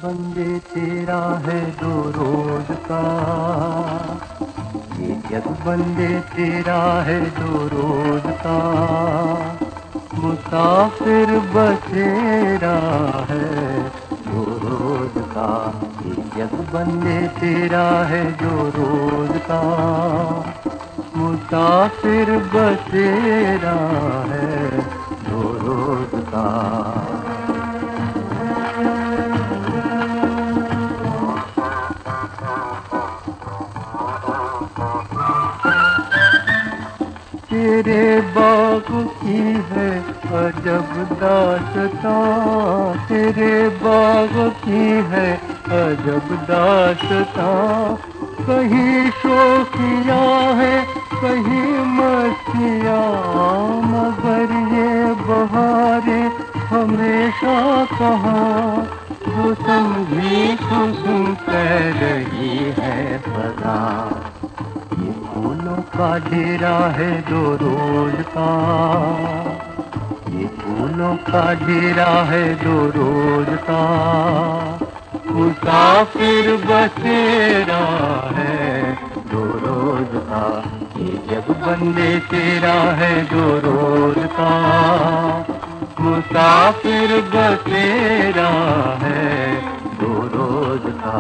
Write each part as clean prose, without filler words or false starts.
बंदे तेरा है दो रोज का, ये जग बंदे तेरा है दो रोज का। मुसाफिर बसेरा है दो रोज का, ये जग बंदे तेरा है दो रोज का। मुसाफिर बसेरा है दो रोज का। तेरे बाग की है अजब दास्तां, तेरे बाग की है अजब दास्तां। कहीं शोखियाँ है कहीं मस्तियाँ, मगर ये बहारें हमेशा कहाँ। जो समझी तो सुन कह रही है फजा, ये फूलों का डेरा है दो रोज का। ये फूलों का डेरा है दो रोज का। मुसाफिर बसेरा है दो रोज का, ये जग बंदे तेरा है दो रोज का। मुसाफिर बसेरा है दो रोज का।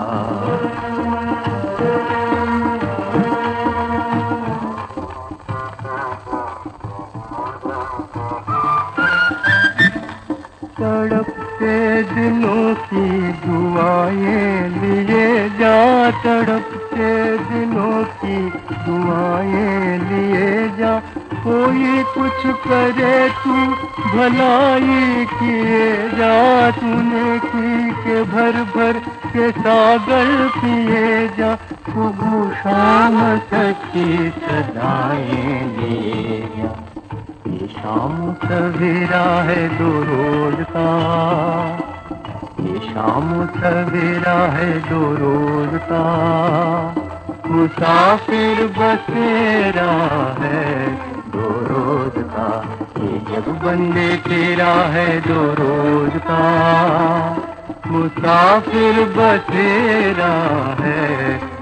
तड़पते दिलों की दुआएं लिए जा, तड़पते दिलों की दुआएं लिए जा। कोई कुछ करे तू भलाई किए जा, तूने की के भर भर के सागर पिए जा। सुबह शाम सच्ची सदाएं लिए जा, ये शाम सवेरा है दो रोज का। ये शाम सवेरा है दो रोज का। मुसाफिर बसेरा है दो रोज का, ये जग बंदे तेरा है दो रोज का। मुसाफिर बसेरा है